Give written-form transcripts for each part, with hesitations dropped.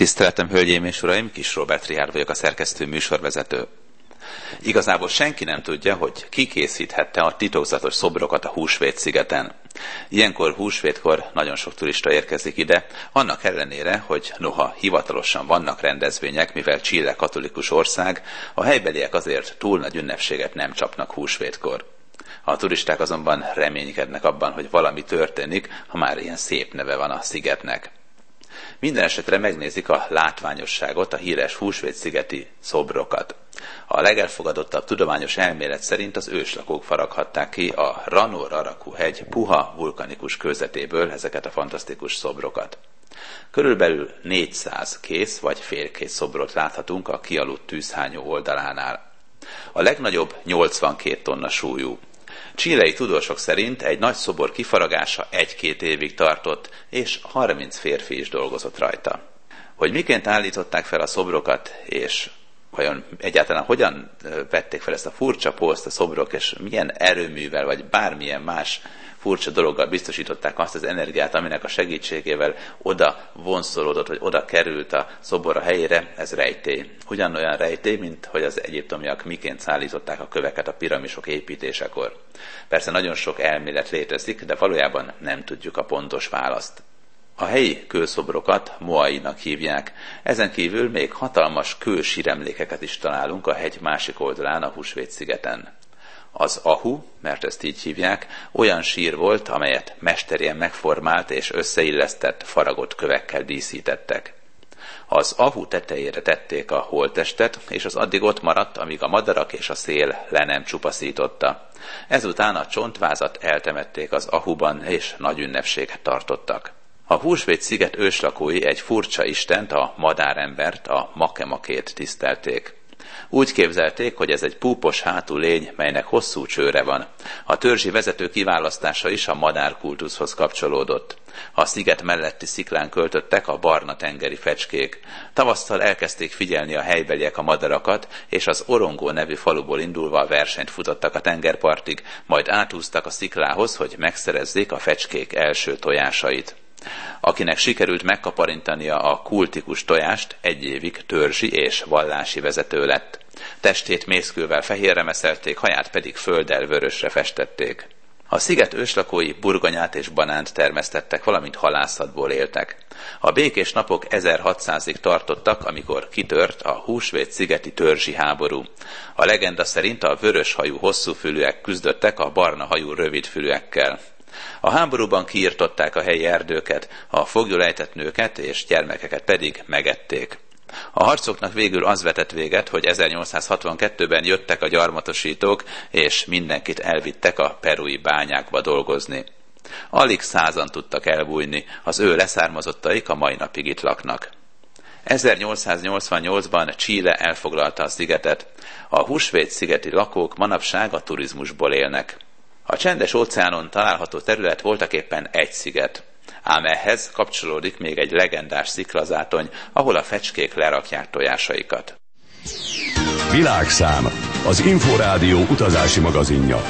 Tiszteletem, hölgyeim és uraim, Kis Róbert Richárd vagyok, a szerkesztő műsorvezető. Igazából senki nem tudja, hogy ki készíthette a titokzatos szobrokat a Húsvét-szigeten. Ilyenkor húsvétkor nagyon sok turista érkezik ide, annak ellenére, hogy noha hivatalosan vannak rendezvények, mivel Chile katolikus ország, a helybeliek azért túl nagy ünnepséget nem csapnak húsvétkor. A turisták azonban reménykednek abban, hogy valami történik, ha már ilyen szép neve van a szigetnek. Minden esetre megnézik a látványosságot, a híres Húsvét-szigeti szobrokat. A legelfogadottabb tudományos elmélet szerint az őslakók faraghatták ki a Ranor-Araku-hegy puha vulkanikus kőzetéből ezeket a fantasztikus szobrokat. Körülbelül 400 kész vagy félkész szobrot láthatunk a kialudt tűzhányó oldalánál. A legnagyobb 82 tonna súlyú. Chilei tudósok szerint egy nagy szobor kifaragása 1-2 évig tartott, és 30 férfi is dolgozott rajta. Hogy miként állították fel a szobrokat, és vajon egyáltalán hogyan vették fel ezt a furcsa pózt a szobrok, és milyen erőművel, vagy bármilyen más furcsa dologgal biztosították azt az energiát, aminek a segítségével oda vonszolódott, vagy oda került a szobor a helyére, ez rejtély. Ugyanolyan rejtély, mint hogy az egyiptomiak miként szállították a köveket a piramisok építésekor. Persze nagyon sok elmélet létezik, de valójában nem tudjuk a pontos választ. A helyi kőszobrokat moainak hívják, ezen kívül még hatalmas kősíremlékeket is találunk a hegy másik oldalán, a Húsvét-szigeten. Az ahu, mert ezt így hívják, olyan sír volt, amelyet mesterien megformált és összeillesztett faragott kövekkel díszítettek. Az ahu tetejére tették a holttestet, és az addig ott maradt, amíg a madarak és a szél le nem csupaszította. Ezután a csontvázat eltemették az ahuban, és nagy ünnepséget tartottak. A Húsvét-sziget őslakói egy furcsa istent, a madárembert, a Makemakét tisztelték. Úgy képzelték, hogy ez egy púpos hátú lény, melynek hosszú csőre van. A törzsi vezető kiválasztása is a madárkultuszhoz kapcsolódott. A sziget melletti sziklán költöttek a barna tengeri fecskék. Tavasszal elkezdték figyelni a helybeliek a madarakat, és az Orongó nevű faluból indulva a versenyt futottak a tengerpartig, majd átúztak a sziklához, hogy megszerezzék a fecskék első tojásait. Akinek sikerült megkaparintania a kultikus tojást, 1 évig törzsi és vallási vezető lett. Testét mészkővel fehérre meszelték, haját pedig földdel vörösre festették. A sziget őslakói burgonyát és banánt termesztettek, valamint halászatból éltek. A békés napok 1600-ig tartottak, amikor kitört a Húsvét-szigeti törzsi háború. A legenda szerint a vöröshajú hosszúfülűek küzdöttek a barnahajú rövidfülűekkel. A háborúban kiirtották a helyi erdőket, a foglyul ejtett nőket és gyermekeket pedig megették. A harcoknak végül az vetett véget, hogy 1862-ben jöttek a gyarmatosítók, és mindenkit elvittek a perui bányákba dolgozni. Alig 100-an tudtak elbújni, az ő leszármazottaik a mai napig itt laknak. 1888-ban Chile elfoglalta a szigetet. A Húsvét-szigeti lakók manapság a turizmusból élnek. A Csendes-óceánon található terület voltaképpen egy sziget, ám ehhez kapcsolódik még egy legendás sziklazátony, ahol a fecskék lerakják tojásaikat. Világszám, az Inforádió utazási magazinja.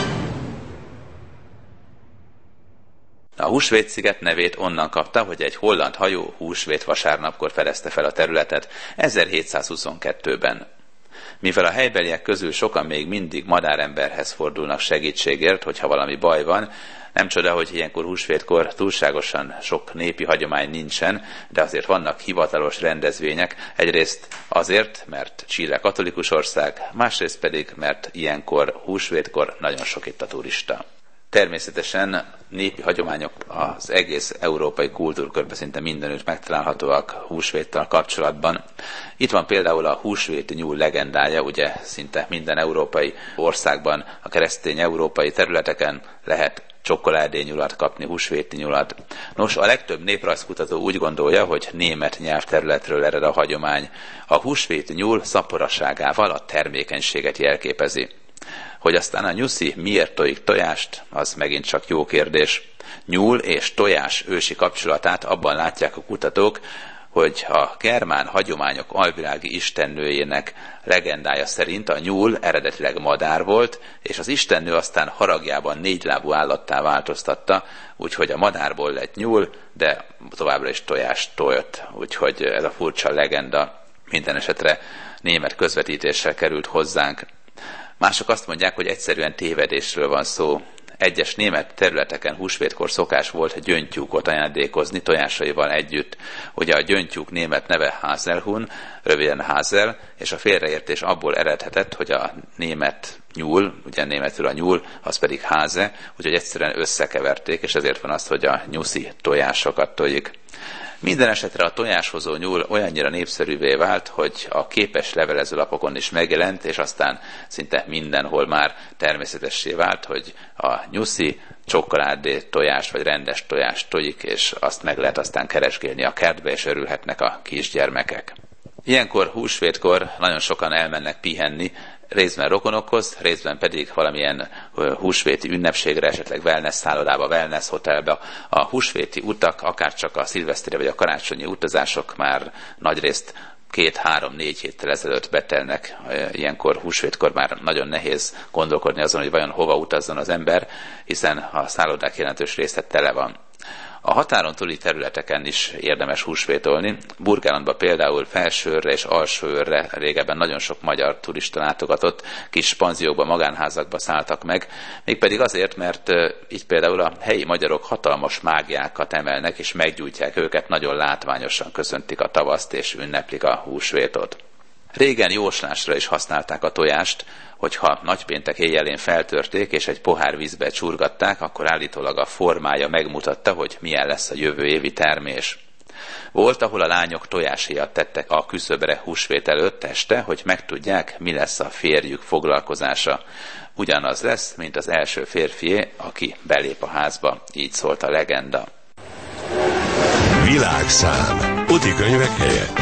A Húsvét-sziget nevét onnan kapta, hogy egy holland hajó húsvét vasárnapkor fedezte fel a területet 1722-ben. Mivel a helybeliek közül sokan még mindig madáremberhez fordulnak segítségért, hogyha valami baj van, nem csoda, hogy ilyenkor húsvétkor túlságosan sok népi hagyomány nincsen, de azért vannak hivatalos rendezvények, egyrészt azért, mert Chile katolikus ország, másrészt pedig, mert ilyenkor húsvétkor nagyon sok itt a turista. Természetesen népi hagyományok az egész európai kultúrkörben szinte mindenütt megtalálhatóak húsvéttal kapcsolatban. Itt van például a húsvéti nyúl legendája, ugye szinte minden európai országban, a keresztény európai területeken lehet csokoládényulat kapni, húsvéti nyulat. Nos, a legtöbb néprajzkutató úgy gondolja, hogy német nyelvterületről ered a hagyomány. A húsvéti nyúl szaporasságával a termékenységet jelképezi. Hogy aztán a nyuszi miért tojik tojást, az megint csak jó kérdés. Nyúl és tojás ősi kapcsolatát abban látják a kutatók, hogy a germán hagyományok alvilági istennőjének legendája szerint a nyúl eredetileg madár volt, és az istennő aztán haragjában 4 lábú állattá változtatta, úgyhogy a madárból lett nyúl, de továbbra is tojást tolt. Úgyhogy ez a furcsa legenda minden esetre német közvetítéssel került hozzánk. Mások azt mondják, hogy egyszerűen tévedésről van szó. Egyes német területeken húsvétkor szokás volt gyöngytyúkot ajándékozni tojásaival együtt. Ugye a gyöngytyúk német neve Haselhuhn, röviden Hasel, és a félreértés abból eredhetett, hogy a német nyúl, ugye németül a nyúl, az pedig Hase, úgyhogy egyszerűen összekeverték, és ezért van az, hogy a nyuszi tojásokat tojik. Minden esetre a tojáshozó nyúl olyannyira népszerűvé vált, hogy a képes levelezőlapokon is megjelent, és aztán szinte mindenhol már természetessé vált, hogy a nyuszi csokoládé tojást vagy rendes tojást tojik, és azt meg lehet aztán keresgélni a kertbe, és örülhetnek a kisgyermekek. Ilyenkor, húsvétkor nagyon sokan elmennek pihenni, részben rokonokhoz, részben pedig valamilyen húsvéti ünnepségre, esetleg wellness szállodába, wellness hotelbe. A húsvéti utak, akárcsak a szilveszteri vagy a karácsonyi utazások már nagyrészt 2-3-4 héttel ezelőtt betelnek. Ilyenkor húsvétkor már nagyon nehéz gondolkodni azon, hogy vajon hova utazzon az ember, hiszen a szállodák jelentős része tele van. A határon túli területeken is érdemes húsvétolni. Burgenlandban például Felsőőrre és Alsóőrre régebben nagyon sok magyar turista látogatott, kis panziókba, magánházakba szálltak meg, mégpedig azért, mert így például a helyi magyarok hatalmas mágiákat emelnek, és meggyújtják őket, nagyon látványosan köszöntik a tavaszt, és ünneplik a húsvétot. Régen jóslásra is használták a tojást, hogyha nagypéntek éjjelén feltörték és egy pohár vízbe csurgatták, akkor állítólag a formája megmutatta, hogy milyen lesz a jövő évi termés. Volt, ahol a lányok tojáshéjat tettek a küszöbre húsvét előtt este, hogy megtudják, mi lesz a férjük foglalkozása. Ugyanaz lesz, mint az első férfié, aki belép a házba. Így szólt a legenda. Világszám. Utikönyvek helyett.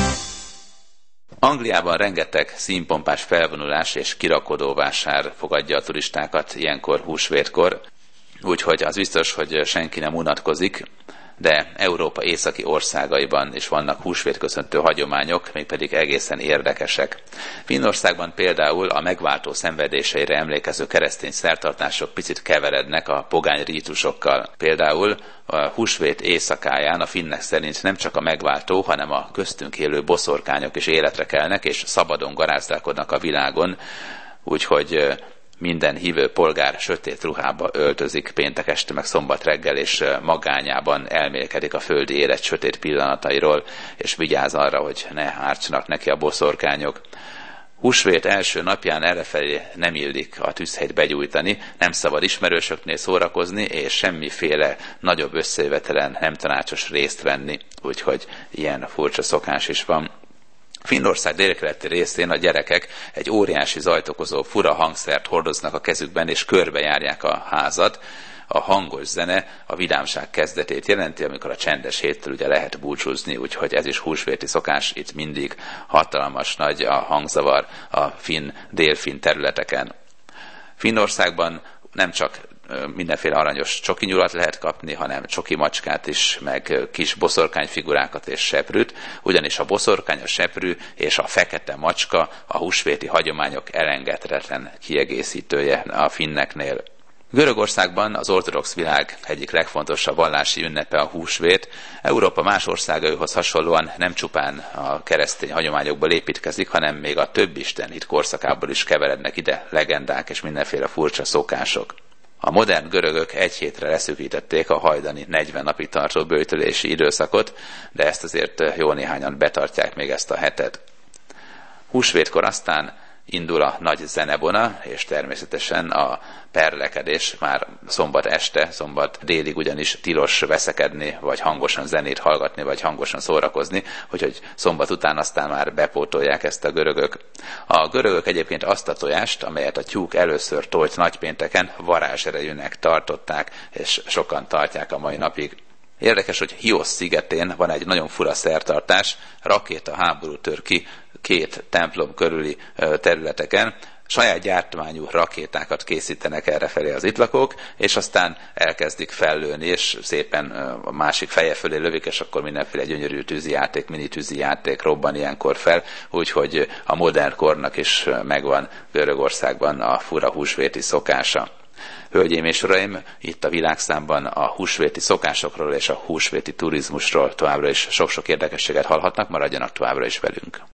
Angliában rengeteg színpompás felvonulás és kirakodóvásár fogadja a turistákat ilyenkor húsvétkor, úgyhogy az biztos, hogy senki nem unatkozik, de Európa északi országaiban is vannak húsvétköszöntő hagyományok, mégpedig egészen érdekesek. Finnországban például a megváltó szenvedéseire emlékező keresztény szertartások picit keverednek a pogány rítusokkal. Például a húsvét éjszakáján a finnek szerint nem csak a megváltó, hanem a köztünk élő boszorkányok is életre kelnek, és szabadon garázdálkodnak a világon, úgyhogy minden hívő polgár sötét ruhába öltözik péntek este meg szombat reggel, és magányában elmélkedik a földi élet sötét pillanatairól, és vigyáz arra, hogy ne hártsanak neki a boszorkányok. Húsvét első napján errefelé nem illik a tűzhelyt begyújtani, nem szabad ismerősöknél szórakozni, és semmiféle nagyobb összejövetelen nem tanácsos részt venni, úgyhogy ilyen furcsa szokás is van. Finnország délkeleti részén a gyerekek egy óriási zajt okozó fura hangszert hordoznak a kezükben, és körbejárják a házat. A hangos zene a vidámság kezdetét jelenti, amikor a csendes héttől ugye lehet búcsúzni, úgyhogy ez is húsvéti szokás, itt mindig hatalmas nagy a hangzavar a dél-finn területeken. Finnországban nem csak mindenféle aranyos csokinyulat lehet kapni, hanem csoki macskát is, meg kis boszorkányfigurákat és seprűt, ugyanis a boszorkány, a seprű és a fekete macska a húsvéti hagyományok elengedhetetlen kiegészítője a finneknél. Görögországban az ortodox világ egyik legfontosabb vallási ünnepe a húsvét. Európa más országaihoz hasonlóan nem csupán a keresztény hagyományokból építkezik, hanem még a több istenhit korszakából is keverednek ide legendák és mindenféle furcsa szokások. A modern görögök egy hétre leszűkítették a hajdani 40 napig tartó böjtölési időszakot, de ezt azért jó néhányan betartják még ezt a hetet. Húsvétkor aztán indul a nagy zenebona, és természetesen a perlekedés már szombat este, szombat délig ugyanis tilos veszekedni, vagy hangosan zenét hallgatni, vagy hangosan szórakozni, úgyhogy szombat után aztán már bepótolják ezt a görögök. A görögök egyébként azt a tojást, amelyet a tyúk először tolt nagypénteken, varázserejűnek tartották, és sokan tartják a mai napig. Érdekes, hogy Hios szigetén van egy nagyon fura szertartás, rakétaháború tör ki 2 templom körüli területeken. Saját gyártmányú rakétákat készítenek errefelé az itt lakók, és aztán elkezdik fellőni, és szépen a másik feje fölé lövik, és akkor mindenféle gyönyörű tűzijáték, mini tűzijáték robban ilyenkor fel, úgyhogy a modern kornak is megvan Görögországban a fura húsvéti szokása. Hölgyeim és uraim, itt a Világszámban a húsvéti szokásokról és a húsvéti turizmusról továbbra is sok-sok érdekességet hallhatnak, maradjanak továbbra is velünk.